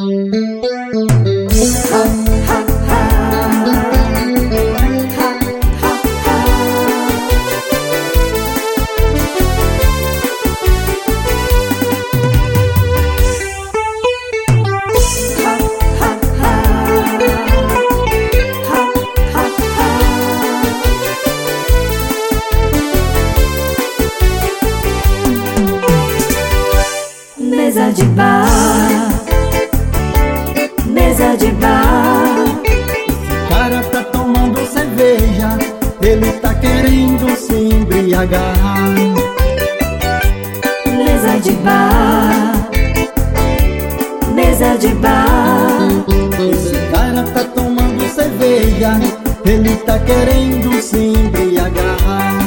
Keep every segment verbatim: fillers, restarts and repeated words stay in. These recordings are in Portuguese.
Mesa de bar, mesa de bar. Esse cara tá tomando cerveja, ele tá querendo se embriagar. Mesa de bar, mesa de bar. Esse cara tá tomando cerveja, ele tá querendo se embriagar.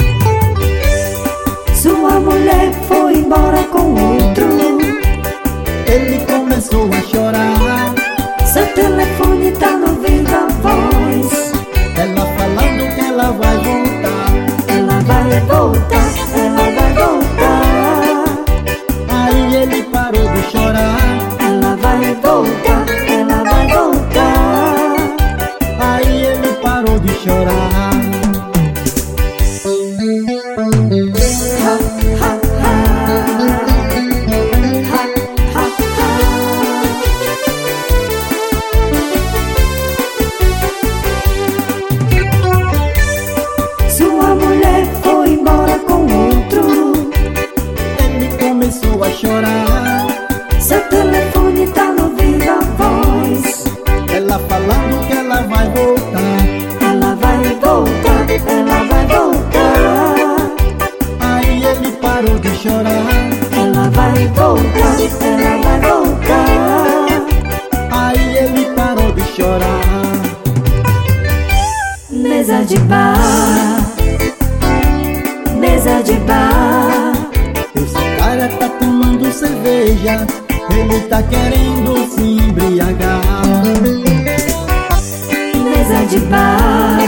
Sua mulher foi embora com outro, ele começou a chorar. seu telefone tá no viva voz, Ela falando que ela vai voltar. ela vai voltar, ela vai voltar. Aí ele parou de chorar. Ela vai voltar, ela vai voltar. Aí ele parou de chorar. Ha, ha, ha. Ha, ha, ha. Sua mulher foi embora com outro, Ele começou a chorar. seu telefone tá no viva voz, Ela falando que ela vai voltar. ela vai voltar, ela vai voltar. Aí ele parou de chorar. Ela vai voltar, ela vai voltar. Aí ele parou de chorar. Mesa de bar, mesa de bar. Esse cara tá tomando cerveja, ele tá querendo se embriagar. Mesa de bar,